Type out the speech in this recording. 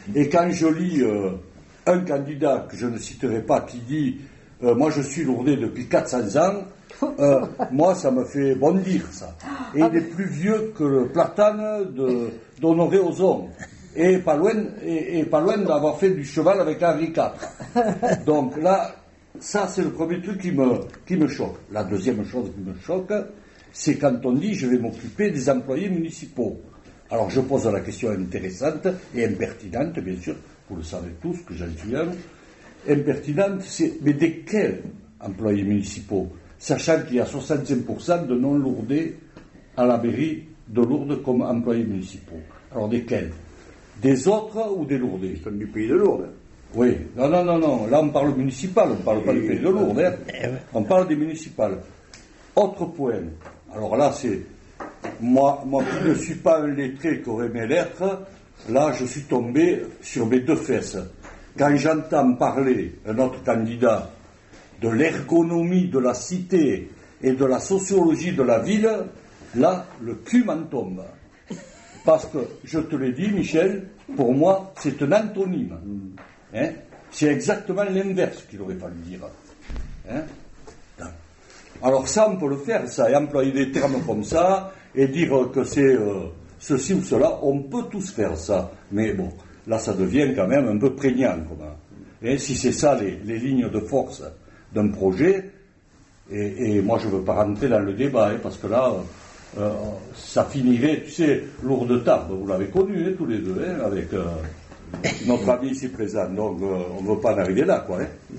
Et quand je lis un candidat que je ne citerai pas qui dit moi je suis lourdais depuis 400 ans, moi ça me fait bondir ça. Et il est plus vieux que le platane d'Honoré Ozon. Et pas loin d'avoir fait du cheval avec Henri IV. Donc là, ça c'est le premier truc qui me choque. La deuxième chose qui me choque, c'est quand on dit je vais m'occuper des employés municipaux. Alors je pose la question intéressante et impertinente, bien sûr, vous le savez tous que j'en suis un. Impertinente, c'est mais de quels employés municipaux? Sachant qu'il y a 65% de non-lourdais à la mairie de Lourdes comme employés municipaux. Alors desquels? Des autres ou des Lourdais? Ils sont du pays de Lourdes. Oui, non. Là, on parle municipal, on ne parle pas du pays de Lourdes. Hein. On parle des municipales. Autre point. Alors là, c'est... Moi qui ne suis pas un lettré qui aurait mes lettres, là, je suis tombé sur mes deux fesses. Quand j'entends parler un autre candidat de l'ergonomie de la cité et de la sociologie de la ville, là, le cul m'en tombe. Parce que, je te l'ai dit, Michel, pour moi, c'est un antonyme. Hein? C'est exactement l'inverse qu'il aurait fallu dire. Hein? Alors ça, on peut le faire, ça, et employer des termes comme ça, et dire que c'est ceci ou cela, on peut tous faire ça. Mais bon, là, ça devient quand même un peu prégnant. Et si c'est ça, les lignes de force d'un projet, et moi, je ne veux pas rentrer dans le débat, parce que là... ça finirait, tu sais, Lourdes Tarbes, vous l'avez connu, tous les deux, avec notre ami ici présent, donc on ne veut pas en arriver là, quoi.